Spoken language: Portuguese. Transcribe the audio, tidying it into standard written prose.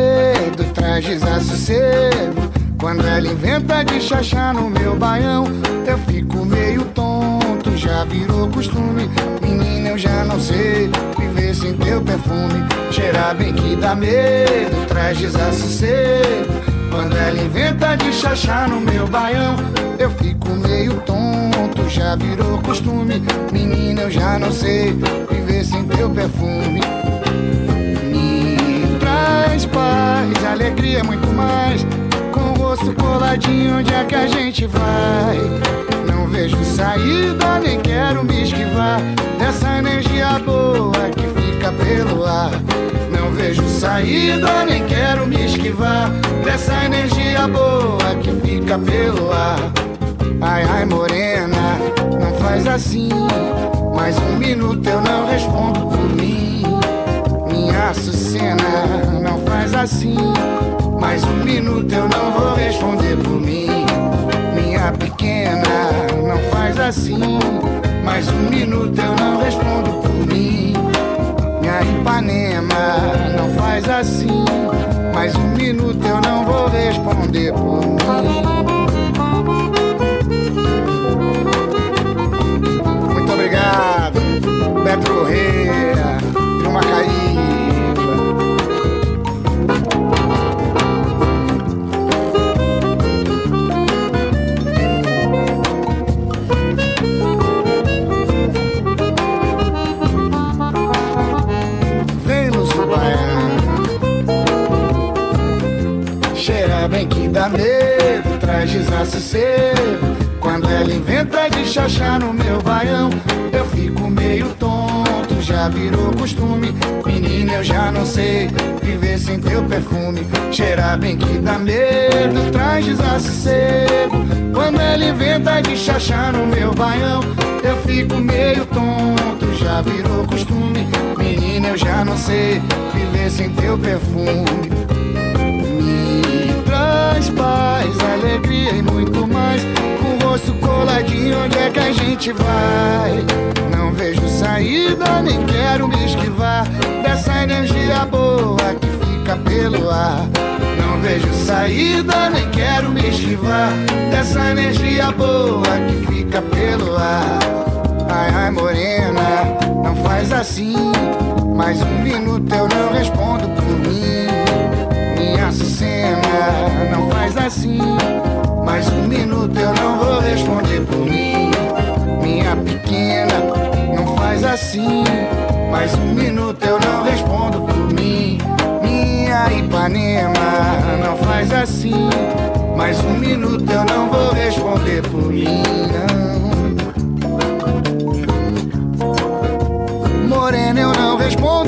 medo, traz desassossego. Quando ela inventa de chachar no meu baião, eu fico meio tonto, já virou costume. Menina, eu já não sei viver sem teu perfume. Cheirar bem que dá medo, traz desassossego. Quando ela inventa de chachar no meu baião, eu fico meio tonto, já virou costume. Menina, eu já não sei viver sem teu perfume. Me traz paz, alegria, muito mais. Com o rosto coladinho, onde é que a gente vai? Não vejo saída, nem quero me esquivar dessa energia boa que fica pelo ar. Não vejo saída, nem quero me esquivar dessa energia boa que fica pelo ar. Ai, ai, morena, não faz assim. Mais um minuto eu não respondo por mim. Minha Açucena, não faz assim. Mais um minuto eu não vou responder por mim. Minha pequena, não faz assim. Mais um minuto eu não respondo por mim. Minha Ipanema, não faz assim. Mais um minuto eu não vou responder por mim. Muito obrigado, Beto Correia, de Macaíba. Bem que dá medo, traz desassossego. Quando ela inventa de chachar no meu baião, eu fico meio tonto, já virou costume. Menina, eu já não sei viver sem teu perfume. Cheirar bem que dá medo, traz desassossego. Quando ela inventa de chachar no meu baião, eu fico meio tonto, já virou costume. Menina, eu já não sei viver sem teu perfume. Traz paz, alegria e muito mais. Com o rosto coladinho, onde é que a gente vai? Não vejo saída, nem quero me esquivar dessa energia boa que fica pelo ar. Não vejo saída, nem quero me esquivar dessa energia boa que fica pelo ar. Ai, ai, morena, não faz assim. Mais um minuto eu não respondo por mim. Minha Açucena, não faz assim. Mais um minuto eu não vou responder por mim. Minha pequena, não faz assim. Mais um minuto eu não respondo por mim. Minha Ipanema, não faz assim. Mais um minuto eu não vou responder por mim, não. Morena, eu não respondo